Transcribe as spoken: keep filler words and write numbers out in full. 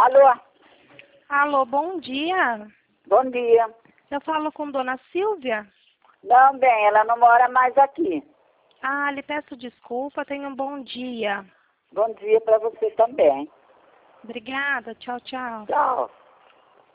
Alô? Alô, bom dia. Bom dia. Eu falo com Dona Silvia? Não, bem, ela não mora mais aqui. Ah, lhe peço desculpa, tenha um bom dia. Bom dia para você também. Obrigada, tchau, tchau. Tchau.